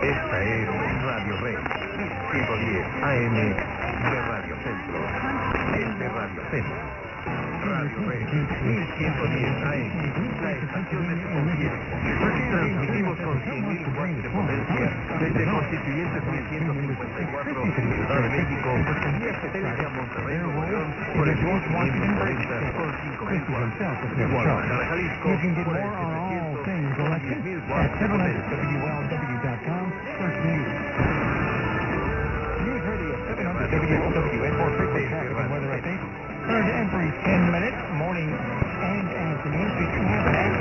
Esta es Radio Rey, 110 AM de Radio Centro. Es de Radio Centro. Radio Rey, 1110 AM, la estación de su confianza. Transmitimos con 100.000 watts de potencia desde Constituyentes 1154, Ciudad de México, y satélite a Monterrey, Nuevo León, por el 1540 con 5.000 watts. Y Guadalajara, Jalisco, por el 700 con 10.000 watts de potencia. Every 10 minutes, morning and afternoon, between